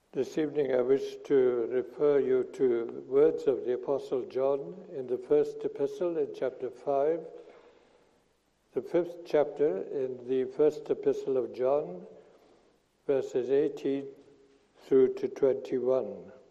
This evening I wish to refer you to words of the Apostle John in the first epistle in chapter 5, the 5th chapter in the first epistle of John, verses 18 through to 21.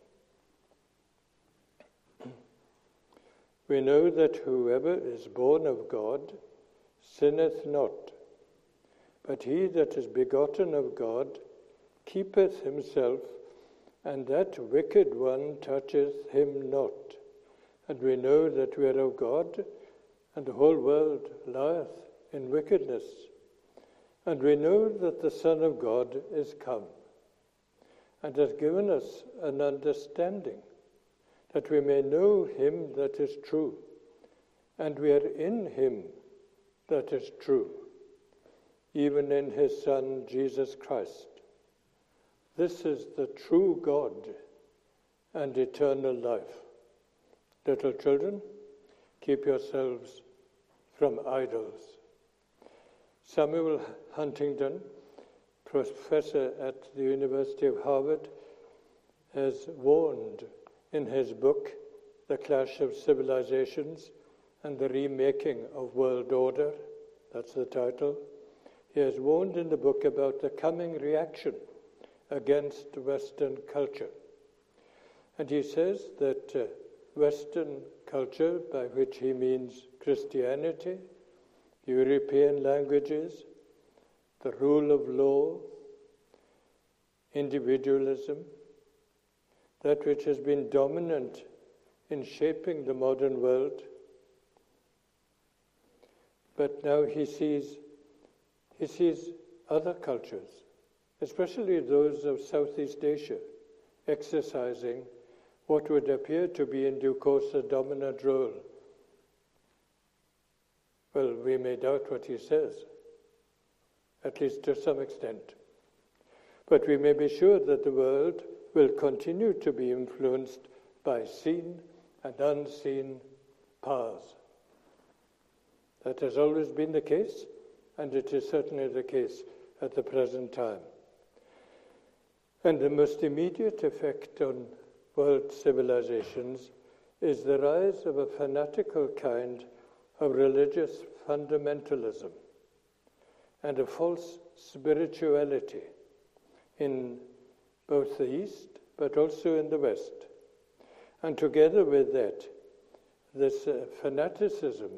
We know that whoever is born of God sinneth not, but he that is begotten of God keepeth himself, and that wicked one toucheth him not. And we know that we are of God, and the whole world lieth in wickedness. And we know that the Son of God is come, and has given us an understanding, that we may know him that is true, and we are in him that is true, even in his Son Jesus Christ. This is the true God and eternal life. Little children, keep yourselves from idols. Samuel Huntington, professor at the University of Harvard, has warned in his book, The Clash of Civilizations and the Remaking of World Order, that's the title. He has warned in the book about the coming reaction against Western culture. And he says that Western culture, by which he means Christianity, European languages, the rule of law, individualism, that which has been dominant in shaping the modern world. But now he sees other cultures, especially those of Southeast Asia, exercising what would appear to be in due course a dominant role. Well, we may doubt what he says, at least to some extent. But we may be sure that the world will continue to be influenced by seen and unseen powers. That has always been the case, and it is certainly the case at the present time. And the most immediate effect on world civilizations is the rise of a fanatical kind of religious fundamentalism and a false spirituality in both the East but also in the West. And together with that, this fanaticism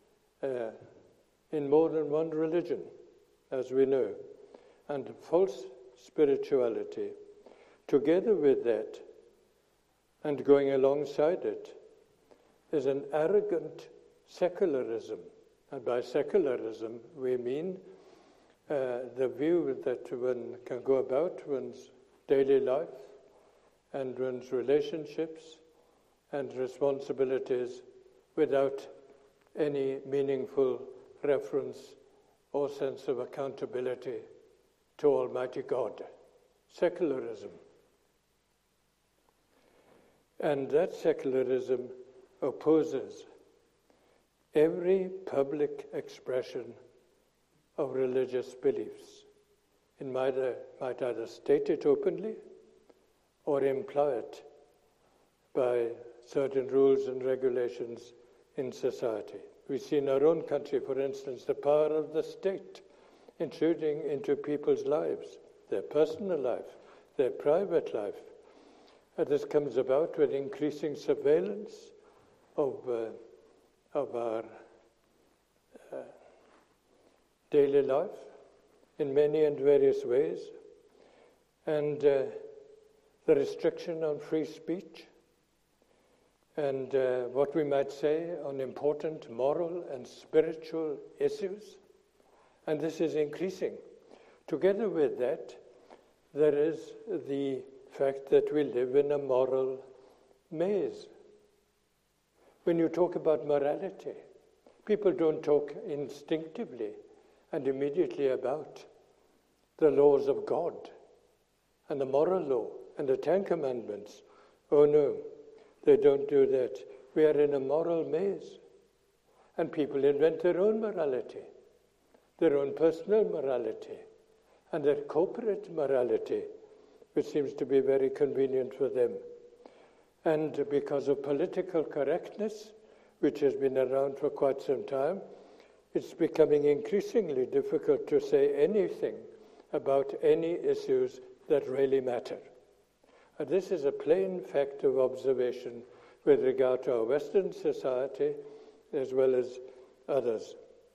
in more than one religion, as we know, and false spirituality. Together with that, and going alongside it, is an arrogant secularism. And by secularism, we mean the view that one can go about one's daily life and one's relationships and responsibilities without any meaningful reference or sense of accountability to Almighty God. Secularism. And that secularism opposes every public expression of religious beliefs. It might either state it openly or imply it by certain rules and regulations in society. We see in our own country, for instance, the power of the state intruding into people's lives, their personal life, their private life. And this comes about with increasing surveillance of our daily life in many and various ways, and the restriction on free speech, and what we might say on important moral and spiritual issues. And this is increasing. Together with that, there is the fact that we live in a moral maze. When you talk about morality, people don't talk instinctively and immediately about the laws of God and the moral law and the Ten Commandments. Oh no, they don't do that. We are in a moral maze. And people invent their own morality, their own personal morality, and their corporate morality which seems to be very convenient for them. And because of political correctness, which has been around for quite some time, it's becoming increasingly difficult to say anything about any issues that really matter. And this is a plain fact of observation with regard to our Western society as well as others.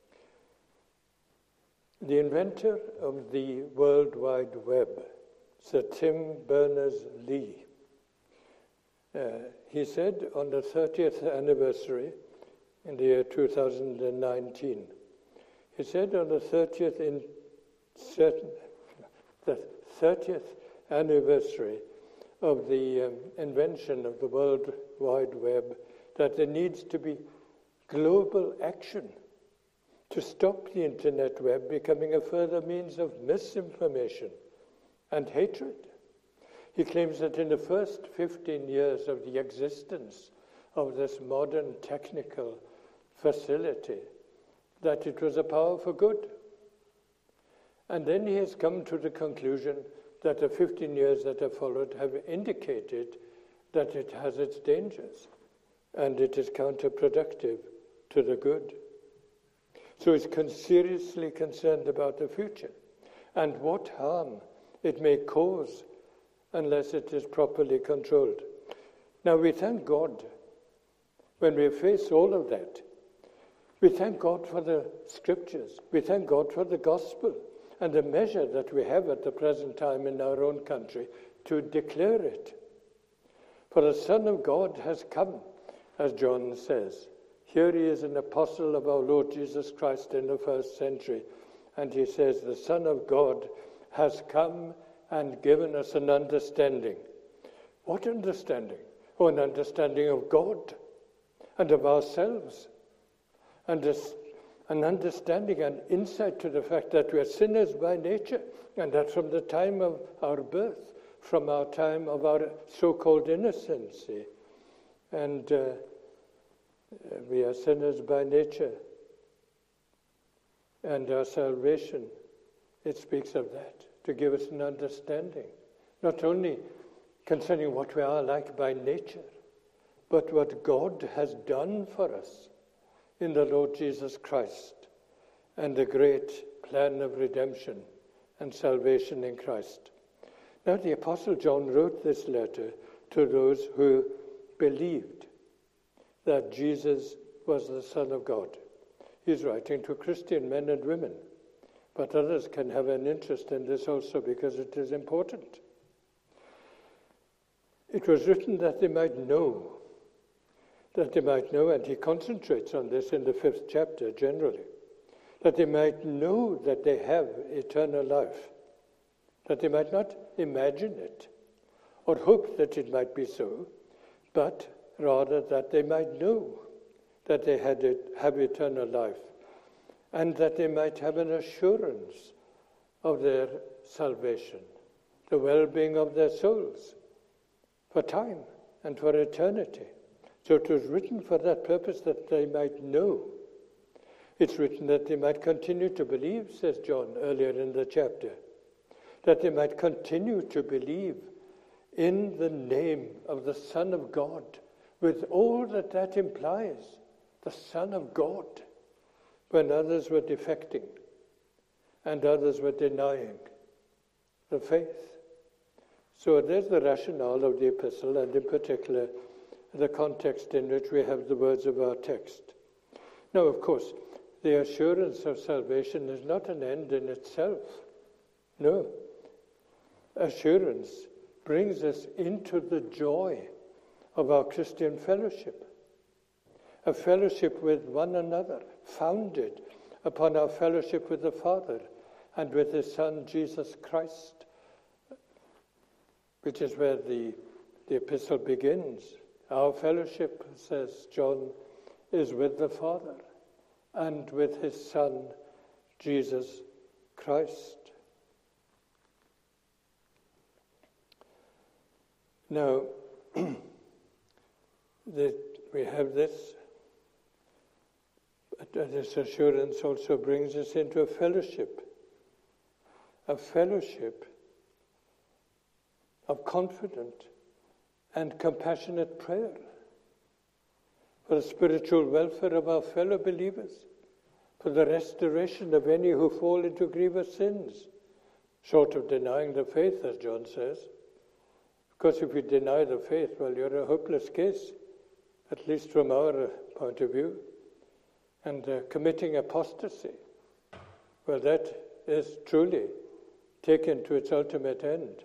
The inventor of the World Wide Web, Sir Tim Berners-Lee, he said on the 30th anniversary in the year 2019, he said on the 30th anniversary of the invention of the World Wide Web, that there needs to be global action to stop the internet web becoming a further means of misinformation and hatred. He claims that in the first 15 years of the existence of this modern technical facility, that it was a power for good. And then he has come to the conclusion that the 15 years that have followed have indicated that it has its dangers and it is counterproductive to the good. So he's seriously concerned about the future and what harm it may cause unless it is properly controlled. Now we thank God when we face all of that. We thank God for the scriptures. We thank God for the gospel and the measure that we have at the present time in our own country to declare it. For the Son of God has come, as John says. Here he is an apostle of our Lord Jesus Christ in the first century. And he says, the Son of God has come and given us an understanding. What understanding? Oh, an understanding of God and of ourselves. And an understanding and insight to the fact that we are sinners by nature, and that from the time of our birth, from our time of our so-called innocency, and we are sinners by nature. And our salvation, it speaks of that, to give us an understanding, not only concerning what we are like by nature, but what God has done for us in the Lord Jesus Christ and the great plan of redemption and salvation in Christ. Now the Apostle John wrote this letter to those who believed that Jesus was the Son of God. He's writing to Christian men and women, but others can have an interest in this also because it is important. It was written that they might know, and he concentrates on this in the 5th chapter generally, that they might know that they have eternal life, that they might not imagine it or hope that it might be so, but rather that they might know that they have eternal life, and that they might have an assurance of their salvation, the well-being of their souls, for time and for eternity. So it was written for that purpose, that they might know. It's written that they might continue to believe, says John earlier in the chapter, that they might continue to believe in the name of the Son of God, with all that that implies, the Son of God, when others were defecting and others were denying the faith. So there's the rationale of the epistle, and in particular the context in which we have the words of our text. Now, of course, the assurance of salvation is not an end in itself. No. Assurance brings us into the joy of our Christian fellowship, a fellowship with one another, founded upon our fellowship with the Father and with His Son, Jesus Christ, which is where the epistle begins. Our fellowship, says John, is with the Father and with His Son, Jesus Christ. Now, we have this, but this assurance also brings us into a fellowship of confident and compassionate prayer for the spiritual welfare of our fellow believers, for the restoration of any who fall into grievous sins, short of denying the faith, as John says. Because if you deny the faith, well, you're a hopeless case, at least from our point of view. And committing apostasy, well, that is truly taken to its ultimate end.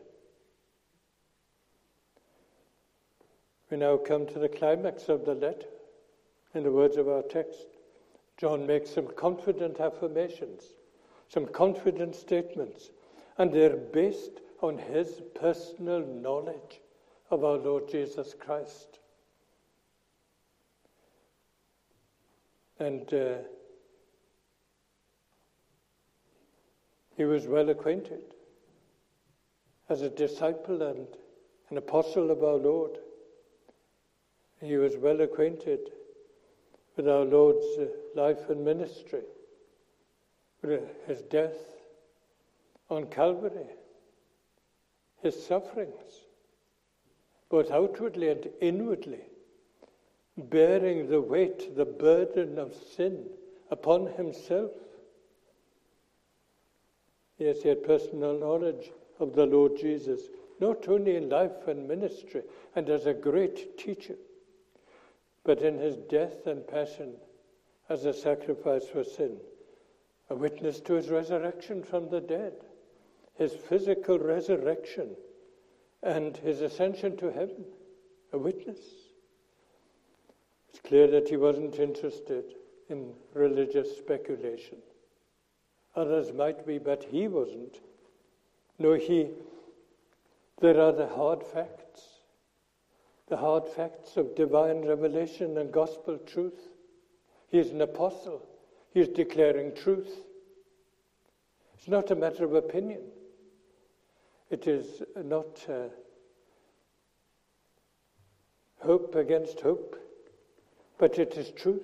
We now come to the climax of the letter. In the words of our text, John makes some confident affirmations, some confident statements, and they're based on his personal knowledge of our Lord Jesus Christ. And he was well acquainted as a disciple and an apostle of our Lord. He was well acquainted with our Lord's life and ministry, with his death on Calvary, his sufferings, both outwardly and inwardly, bearing the weight, the burden of sin upon himself. Yes, he had personal knowledge of the Lord Jesus, not only in life and ministry and as a great teacher, but in his death and passion as a sacrifice for sin, a witness to his resurrection from the dead, his physical resurrection, and his ascension to heaven, a witness. It's clear that he wasn't interested in religious speculation. Others might be, but he wasn't. No, there are the hard facts of divine revelation and gospel truth. He is an apostle. He is declaring truth. It's not a matter of opinion. It is not hope against hope, but it is truth.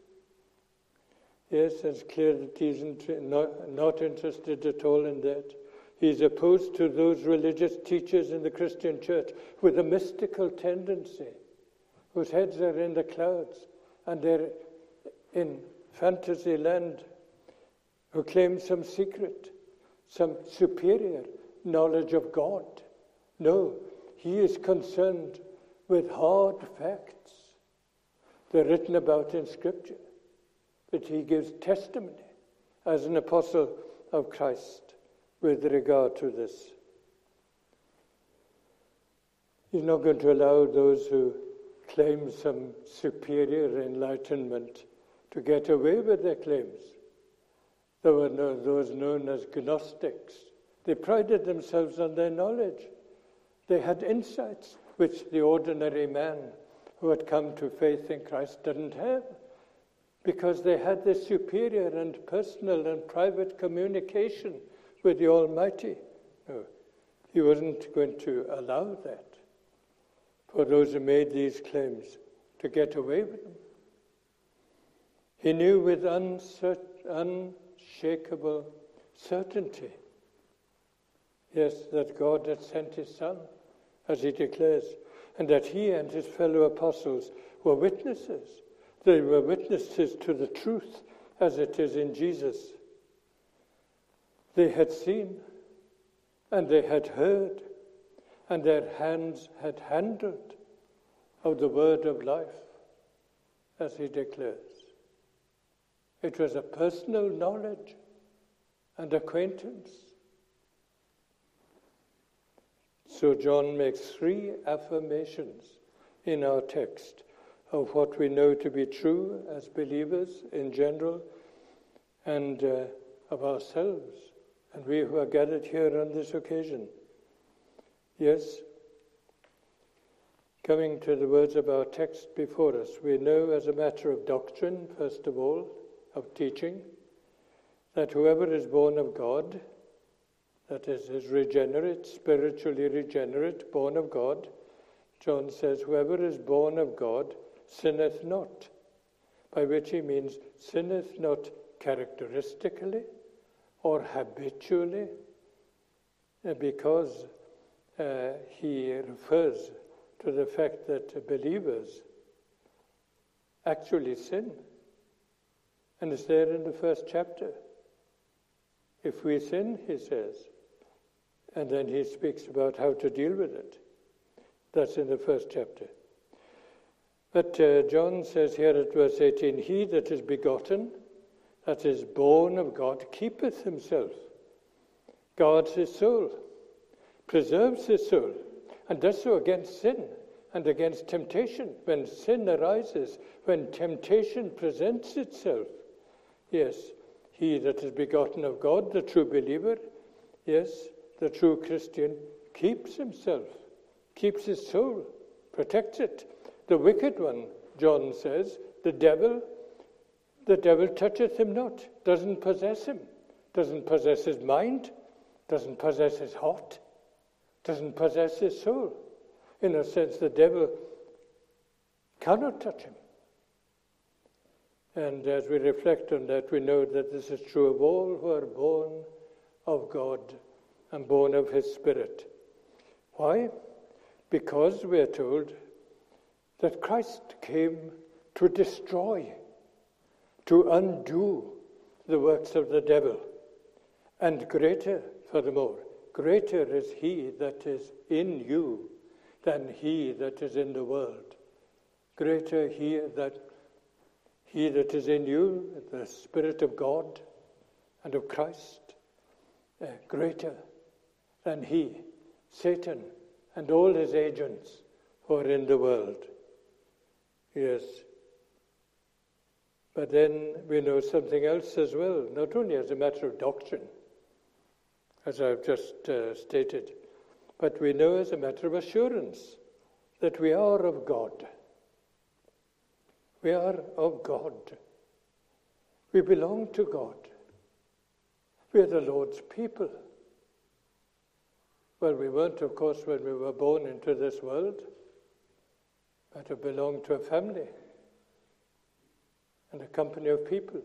Yes, it's clear that he's not interested at all in that. He's opposed to those religious teachers in the Christian church with a mystical tendency, whose heads are in the clouds and they're in fantasy land, who claim some secret, some superior knowledge of God. No, he is concerned with hard facts. They're written about in Scripture, but he gives testimony as an apostle of Christ with regard to this. He's not going to allow those who claim some superior enlightenment to get away with their claims. There were those known as Gnostics. They prided themselves on their knowledge. They had insights which the ordinary man who had come to faith in Christ didn't have, because they had this superior and personal and private communication with the Almighty. No, he wasn't going to allow that for those who made these claims to get away with them. He knew with unshakable certainty, yes, that God had sent his Son, as he declares, and that he and his fellow apostles were witnesses. They were witnesses to the truth as it is in Jesus. They had seen, and they had heard, and their hands had handled of the word of life, as he declares. It was a personal knowledge and acquaintance. So John makes 3 affirmations in our text of what we know to be true as believers in general, and of ourselves, and we who are gathered here on this occasion. Yes, coming to the words of our text before us, we know as a matter of doctrine, first of all, of teaching, that whoever is born of God, that is regenerate, spiritually regenerate, born of God, John says, whoever is born of God sinneth not, by which he means sinneth not characteristically or habitually, because he refers to the fact that believers actually sin. And it's there in the first chapter. If we sin, he says, and then he speaks about how to deal with it. That's in the first chapter. But John says here at verse 18, he that is begotten, that is born of God, keepeth himself, guards his soul, preserves his soul, and does so against sin and against temptation. When sin arises, when temptation presents itself, yes, he that is begotten of God, the true believer, yes, the true Christian, keeps himself, keeps his soul, protects it. The wicked one, John says, the devil toucheth him not, doesn't possess him, doesn't possess his mind, doesn't possess his heart, doesn't possess his soul. In a sense, the devil cannot touch him. And as we reflect on that, we know that this is true of all who are born of God and born of his Spirit. Why? Because we are told that Christ came to destroy, to undo the works of the devil. And greater, furthermore, greater is he that is in you than he that is in the world. Greater he that is in you, the Spirit of God and of Christ, greater than he, Satan, and all his agents who are in the world. Yes. But then we know something else as well, not only as a matter of doctrine, as I've just stated, but we know as a matter of assurance that we are of God. We are of God. We belong to God. We are the Lord's people. Well, we weren't, of course, when we were born into this world, but we belong to a family and a company of people.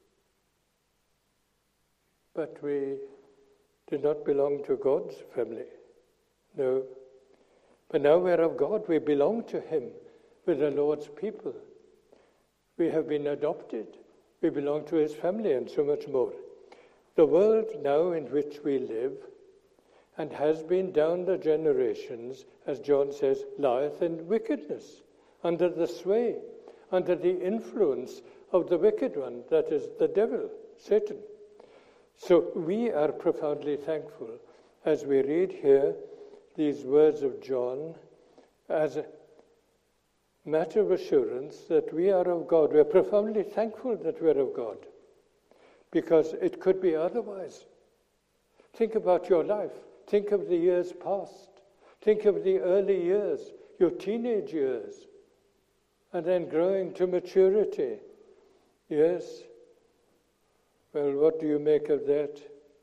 But we do not belong to God's family. No. But now we're of God. We belong to him. We're the Lord's people. We have been adopted. We belong to his family and so much more. The world now in which we live, and has been down the generations, as John says, lieth in wickedness, under the sway, under the influence of the wicked one, that is the devil, Satan. So we are profoundly thankful as we read here these words of John as a matter of assurance that we are of God. We are profoundly thankful that we are of God, because it could be otherwise. Think about your life. Think of the years past. Think of the early years, your teenage years, and then growing to maturity. Yes. Well, what do you make of that?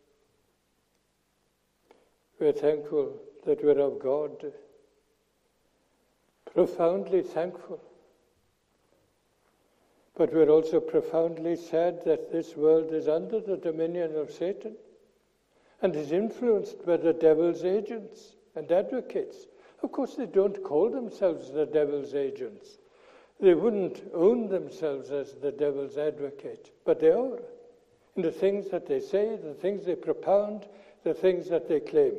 We're thankful that we're of God. Profoundly thankful. But we're also profoundly sad that this world is under the dominion of Satan and is influenced by the devil's agents and advocates. Of course, they don't call themselves the devil's agents. They wouldn't own themselves as the devil's advocate, but they are. In the things that they say, the things they propound, the things that they claim.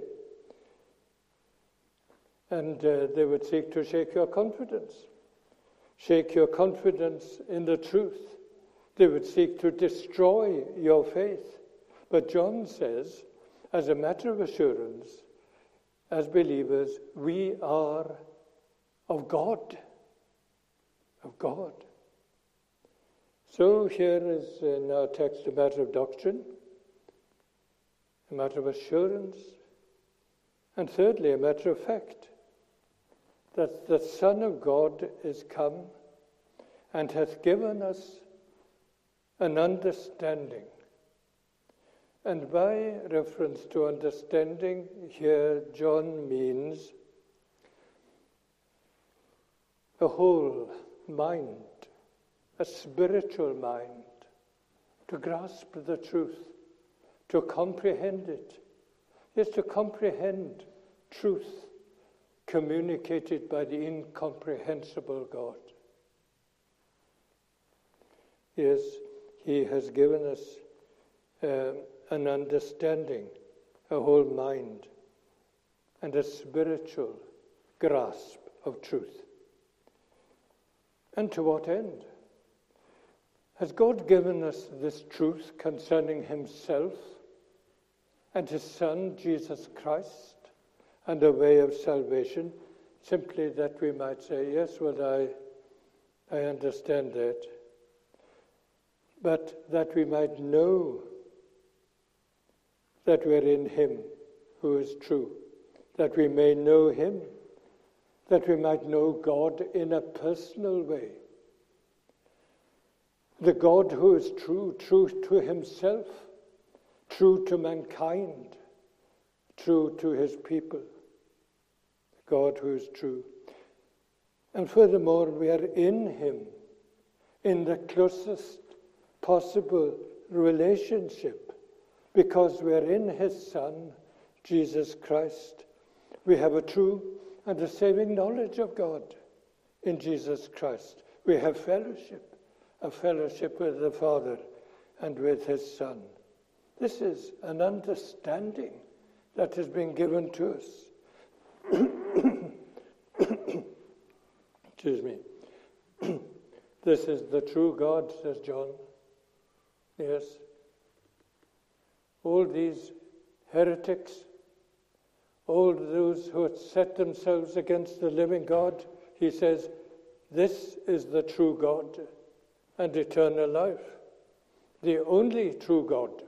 And they would seek to shake your confidence. Shake your confidence in the truth. They would seek to destroy your faith. But John says, as a matter of assurance, as believers, we are of God. Of God. So here is in our text a matter of doctrine, a matter of assurance, and thirdly, a matter of fact, that the Son of God is come and hath given us an understanding. And by reference to understanding, here John means a whole mind, a spiritual mind, to grasp the truth, to comprehend it. Yes, to comprehend truth communicated by the incomprehensible God. Yes, he has given us an understanding, a whole mind, and a spiritual grasp of truth. And to what end? Has God given us this truth concerning himself and his Son, Jesus Christ, and a way of salvation, simply that we might say, yes, well, I understand that, but that we might know that we're in him who is true, that we may know him, that we might know God in a personal way. The God who is true, true to himself, true to mankind, true to his people. God who is true. And furthermore, we are in him, in the closest possible relationship, because we are in his Son, Jesus Christ. We have a true and a saving knowledge of God in Jesus Christ. We have fellowship, a fellowship with the Father and with his Son. This is an understanding that has been given to us. Excuse me. This is the true God, says John. Yes. All these heretics, all those who had set themselves against the living God, he says, this is the true God and eternal life, the only true God.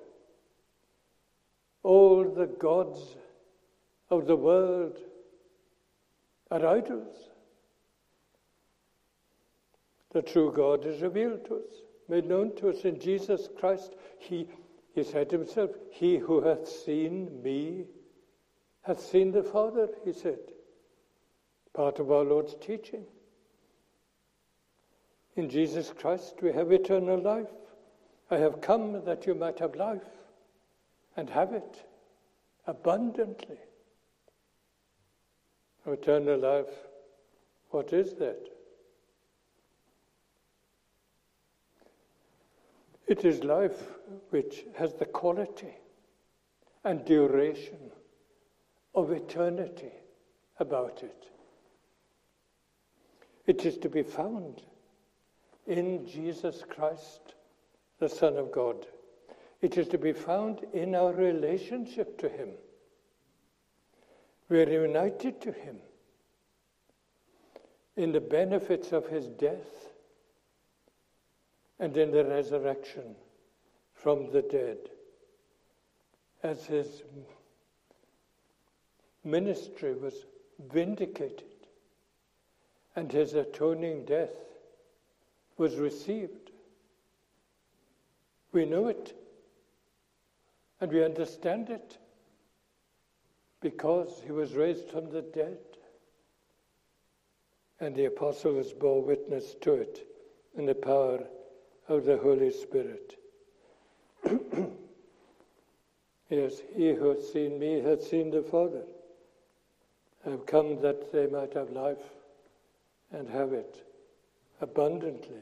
All the gods of the world are idols. The true God is revealed to us, made known to us in Jesus Christ. He said himself, he who hath seen me hath seen the Father, he said. Part of our Lord's teaching. In Jesus Christ we have eternal life. I have come that you might have life and have it abundantly. Eternal life, what is that? It is life which has the quality and duration of eternity about it. It is to be found in Jesus Christ, the Son of God. It is to be found in our relationship to him. We are united to him in the benefits of his death and in the resurrection from the dead, as his ministry was vindicated and his atoning death was received. We know it and we understand it because he was raised from the dead, and the apostles bore witness to it in the power of the Holy Spirit. Yes, he who has seen me hath seen the Father. I have come that they might have life and have it abundantly.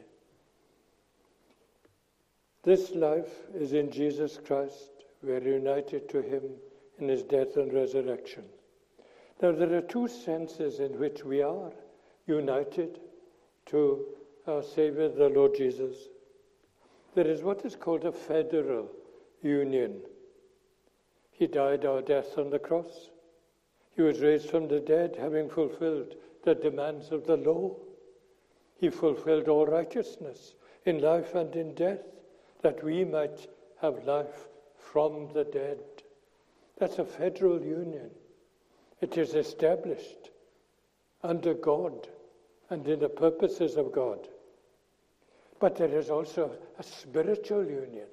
This life is in Jesus Christ. We are united to him in his death and resurrection. Now, there are two senses in which we are united to our Savior, the Lord Jesus. There is what is called a federal union. He died our death on the cross. He was raised from the dead, having fulfilled the demands of the law. He fulfilled all righteousness in life and in death, that we might have life from the dead. That's a federal union. It is established under God and in the purposes of God. But there is also a spiritual union.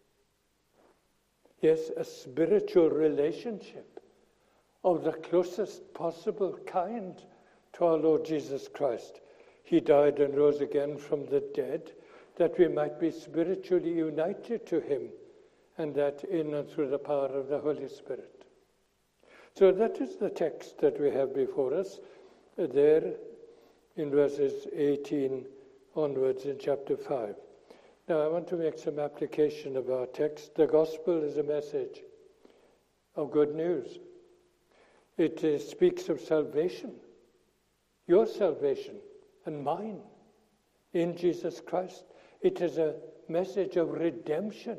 Yes, a spiritual relationship of the closest possible kind to our Lord Jesus Christ. He died and rose again from the dead, that we might be spiritually united to him, and that in and through the power of the Holy Spirit. So that is the text that we have before us there in verses 18 onwards in chapter 5. Now I want to make some application of our text. The gospel is a message of good news. It speaks of salvation, your salvation and mine in Jesus Christ. It is a message of redemption,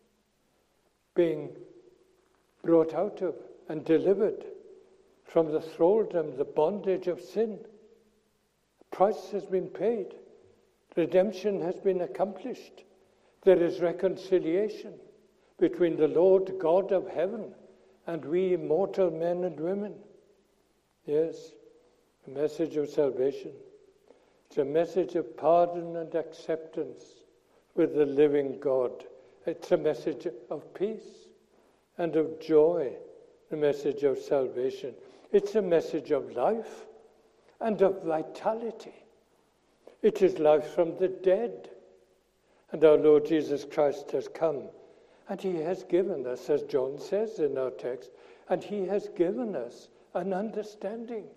being brought out of and delivered from the thraldom, the bondage of sin. The price has been paid. Redemption has been accomplished. There is reconciliation between the Lord God of heaven and we mortal men and women. Yes, a message of salvation. It's a message of pardon and acceptance with the living God. It's a message of peace and of joy, a message of salvation. It's a message of life and of vitality. It is life from the dead. And our Lord Jesus Christ has come, and he has given us, as John says in our text, and he has given us an understanding.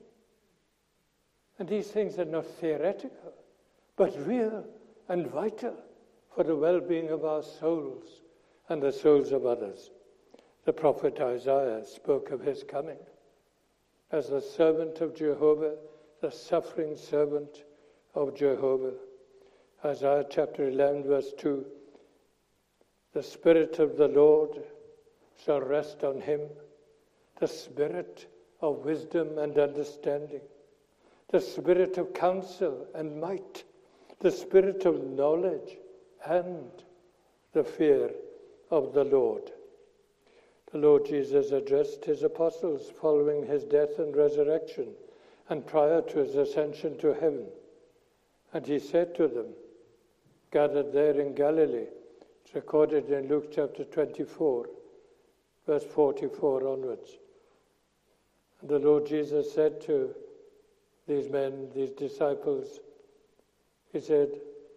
And these things are not theoretical, but real and vital for the well-being of our souls and the souls of others. The prophet Isaiah spoke of his coming as the servant of Jehovah, the suffering servant of Jehovah. Isaiah chapter 11 verse 2, the Spirit of the Lord shall rest on him, the Spirit of wisdom and understanding, the Spirit of counsel and might, the Spirit of knowledge and the fear of the Lord. The Lord Jesus addressed his apostles following his death and resurrection and prior to his ascension to heaven. And he said to them, gathered there in Galilee, it's recorded in Luke chapter 24, verse 44 onwards. And the Lord Jesus said to these men, these disciples, he said,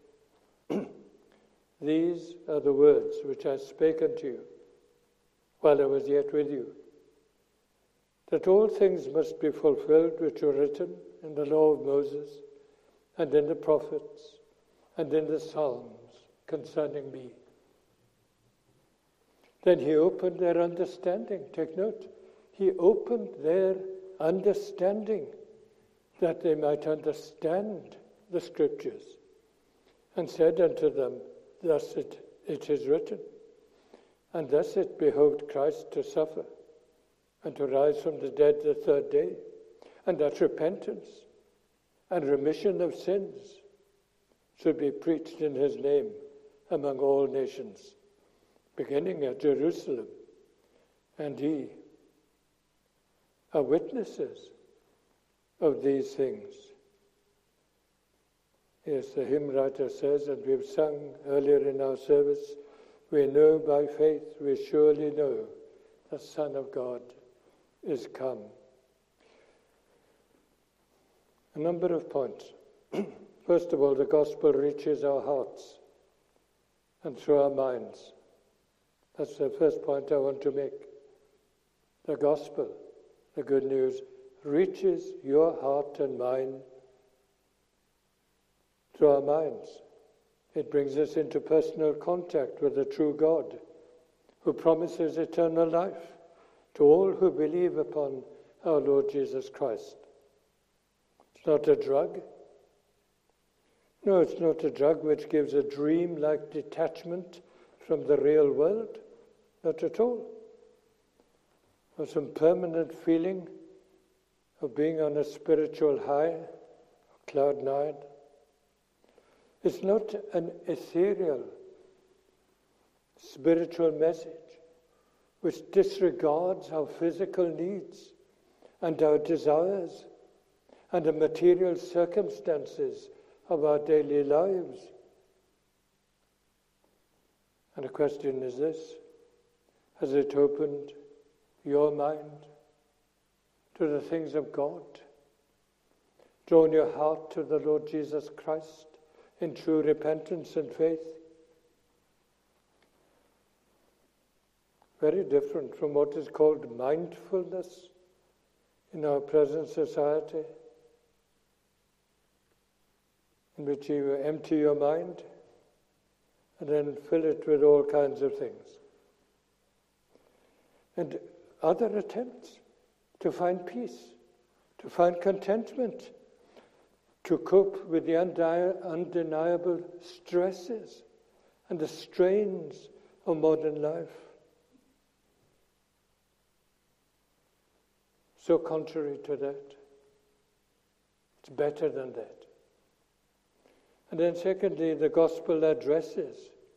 these are the words which I spake unto you while I was yet with you, that all things must be fulfilled which were written in the law of Moses and in the prophets and in the Psalms concerning me. Then he opened their understanding. Take note. He opened their understanding that they might understand the Scriptures, and said unto them, thus it is written, and thus it behoved Christ to suffer and to rise from the dead the third day, and that repentance and remission of sins should be preached in his name among all nations, beginning at Jerusalem. And ye are witnesses of these things. Yes, the hymn writer says, and we've sung earlier in our service, we know by faith, we surely know, the Son of God is come. A number of points. First of all, the gospel reaches our hearts and through our minds. That's the first point I want to make. The gospel, the good news, reaches your heart and mine through our minds. It brings us into personal contact with the true God, who promises eternal life to all who believe upon our Lord Jesus Christ. It's not a drug. No, it's not a drug which gives a dream-like detachment from the real world. Not at all. Or some permanent feeling of being on a spiritual high, cloud nine. It's not an ethereal spiritual message which disregards our physical needs and our desires and the material circumstances of our daily lives. And the question is this: has it opened your mind to the things of God? Drawn your heart to the Lord Jesus Christ in true repentance and faith? Very different from what is called mindfulness in our present society, in which you empty your mind and then fill it with all kinds of things. And other attempts to find peace, to find contentment, to cope with the undeniable stresses and the strains of modern life. So contrary to that. It's better than that. And then secondly, the gospel addresses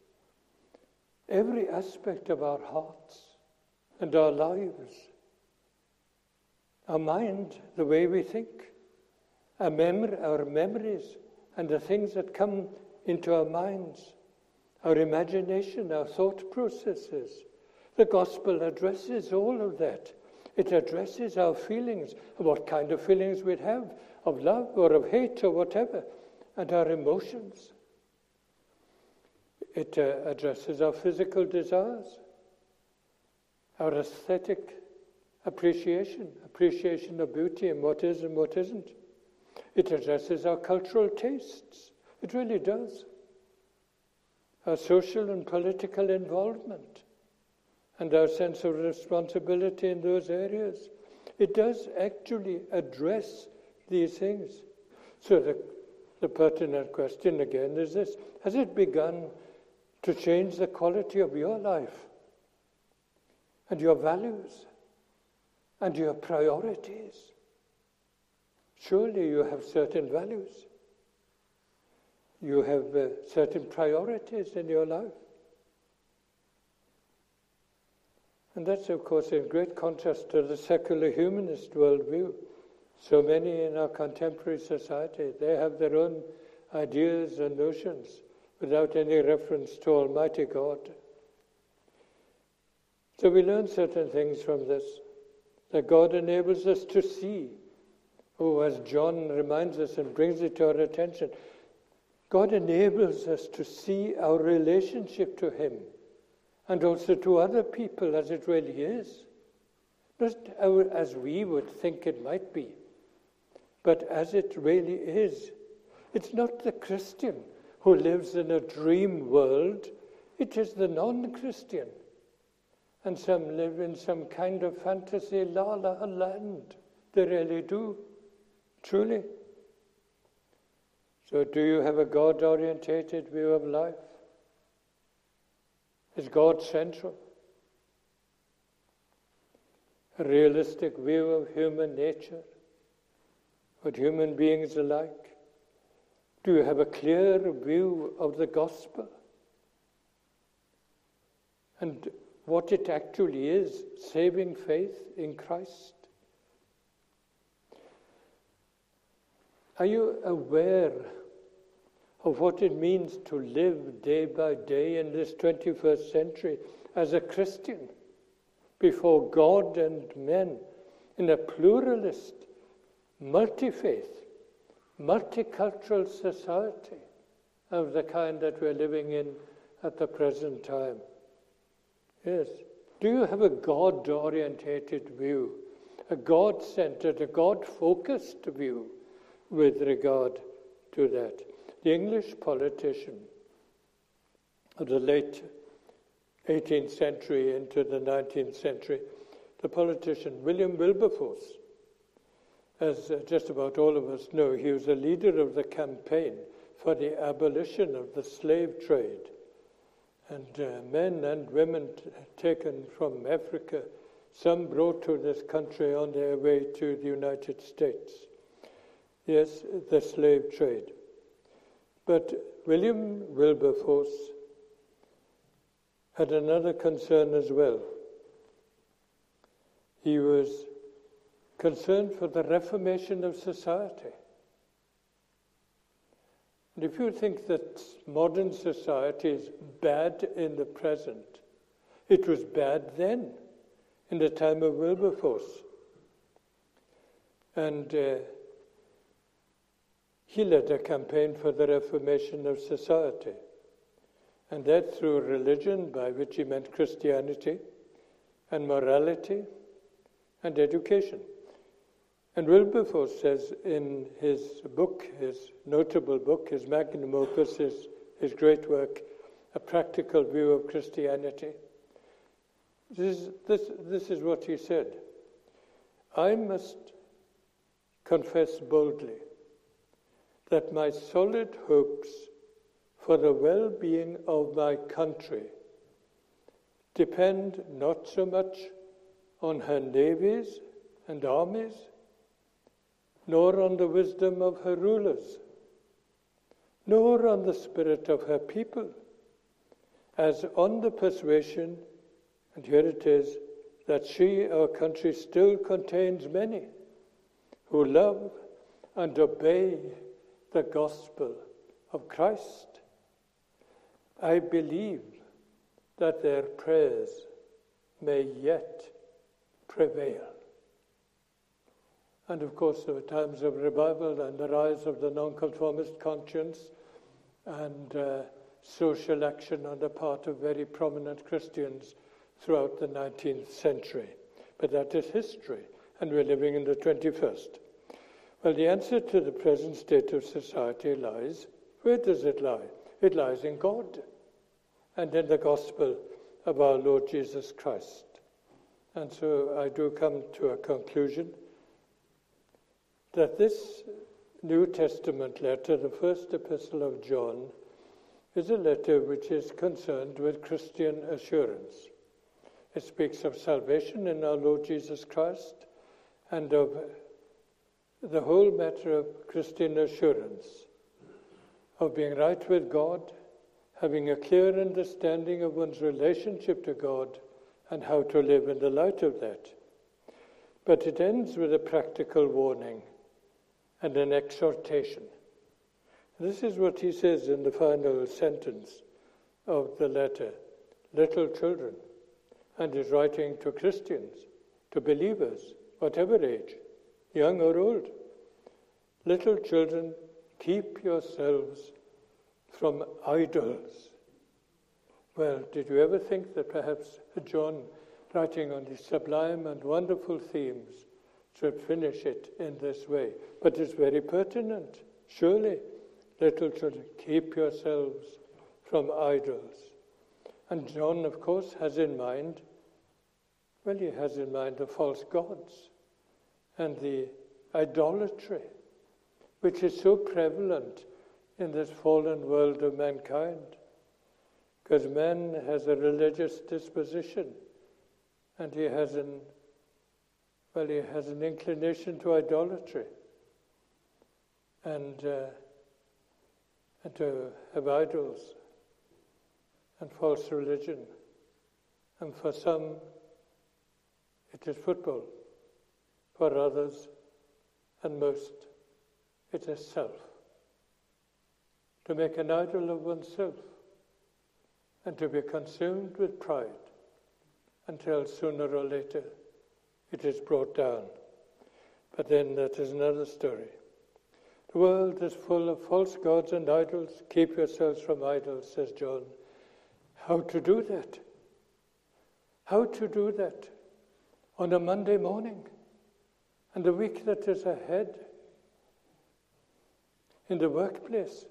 every aspect of our hearts and our lives. Our mind, the way we think, our memories, and the things that come into our minds, our imagination, our thought processes. The gospel addresses all of that. It addresses our feelings, what kind of feelings we'd have, of love or of hate or whatever, and our emotions. It addresses our physical desires, our aesthetic appreciation of beauty and what is and what isn't. It addresses our cultural tastes. It really does. Our social and political involvement and our sense of responsibility in those areas. It does actually address these things. So the pertinent question again is this: has it begun to change the quality of your life and your values and your priorities? Surely you have certain values. You have certain priorities in your life. And that's, of course, in great contrast to the secular humanist worldview. So many in our contemporary society, they have their own ideas and notions without any reference to Almighty God. So we learn certain things from this, that God enables us to see. Oh, as John reminds us and brings it to our attention, God enables us to see our relationship to Him and also to other people as it really is. Not as we would think it might be, but as it really is. It's not the Christian who lives in a dream world, it is the non-Christian. And some live in some kind of fantasy la-la land. They really do, truly. So do you have a God-orientated view of life? Is God central? A realistic view of human nature? What human beings are like? Do you have a clear view of the gospel? And what it actually is, saving faith in Christ? Are you aware of what it means to live day by day in this 21st century as a Christian before God and men in a pluralist, multi-faith, multicultural society of the kind that we're living in at the present time? Yes. Do you have a God-orientated view, a God-centered, a God-focused view with regard to that? The English politician of the late 18th century into the 19th century, the politician William Wilberforce, as just about all of us know, he was a leader of the campaign for the abolition of the slave trade. And men and women taken from Africa, some brought to this country on their way to the United States. Yes, the slave trade. But William Wilberforce had another concern as well. He was concerned for the reformation of society. And if you think that modern society is bad in the present, it was bad then, in the time of Wilberforce. And he led a campaign for the reformation of society. And that through religion, by which he meant Christianity, and morality, and education. And Wilberforce says in his book, his notable book, his magnum opus, his great work, A Practical View of Christianity, this is what he said. I must confess boldly that my solid hopes for the well-being of my country depend not so much on her navies and armies, nor on the wisdom of her rulers, nor on the spirit of her people, as on the persuasion, and here it is, that she, our country, still contains many who love and obey the gospel of Christ. I believe that their prayers may yet prevail. And of course, there were times of revival and the rise of the nonconformist conscience and social action on the part of very prominent Christians throughout the 19th century. But that is history, and we're living in the 21st. Well, the answer to the present state of society lies, where does it lie? It lies in God and in the gospel of our Lord Jesus Christ. And so I do come to a conclusion that this New Testament letter, the first epistle of John, is a letter which is concerned with Christian assurance. It speaks of salvation in our Lord Jesus Christ and of the whole matter of Christian assurance, of being right with God, having a clear understanding of one's relationship to God and how to live in the light of that. But it ends with a practical warning and an exhortation. This is what he says in the final sentence of the letter. Little children, and he's writing to Christians, to believers, whatever age, young or old. Little children, keep yourselves from idols. Well, did you ever think that perhaps John, writing on these sublime and wonderful themes, should finish it in this way? But it's very pertinent. Surely, little children, keep yourselves from idols. And John, of course, has in mind, he has in mind the false gods and the idolatry, which is so prevalent in this fallen world of mankind. Because man has a religious disposition, and he has an inclination to idolatry, and to have idols and false religion. And for some, it is football. For others, and most, it is self. To make an idol of oneself and to be consumed with pride until sooner or later it is brought down. But then that is another story. The world is full of false gods and idols. Keep yourselves from idols, says John. How to do that? How to do that on a Monday morning and the week that is ahead, in the workplace,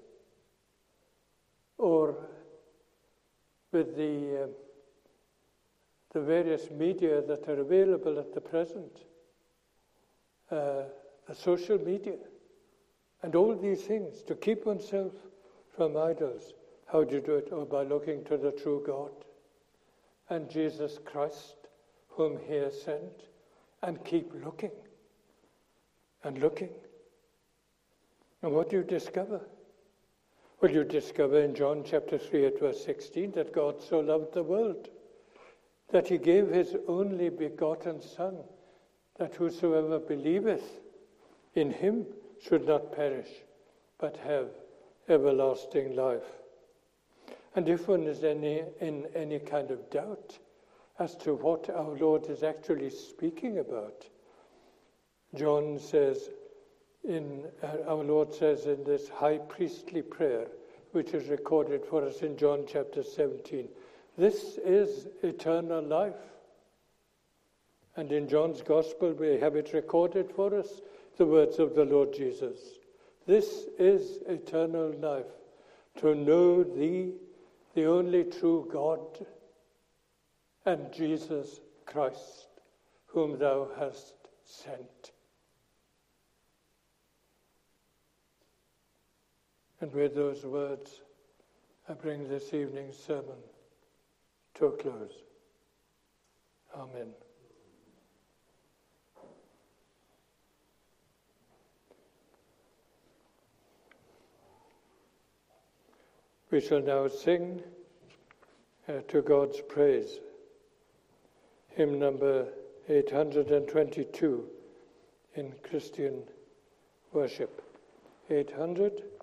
or with the various media that are available at the present, the social media, and all these things, to keep oneself from idols. How do you do it? Oh, by looking to the true God and Jesus Christ, whom he has sent, and keep looking and looking. And what do you discover? Well, you discover in John chapter 3 at verse 16 that God so loved the world that he gave his only begotten Son, that whosoever believeth in him should not perish, but have everlasting life. And if one is in any kind of doubt as to what our Lord is actually speaking about, John says, our Lord says in this high priestly prayer, which is recorded for us in John chapter 17, this is eternal life, And in John's Gospel, we have it recorded for us, the words of the Lord Jesus. This is eternal life, to know thee, the only true God, and Jesus Christ, whom thou hast sent. And with those words, I bring this evening's sermon to a close. Amen. We shall now sing to God's praise, hymn number 822 in Christian worship. 822.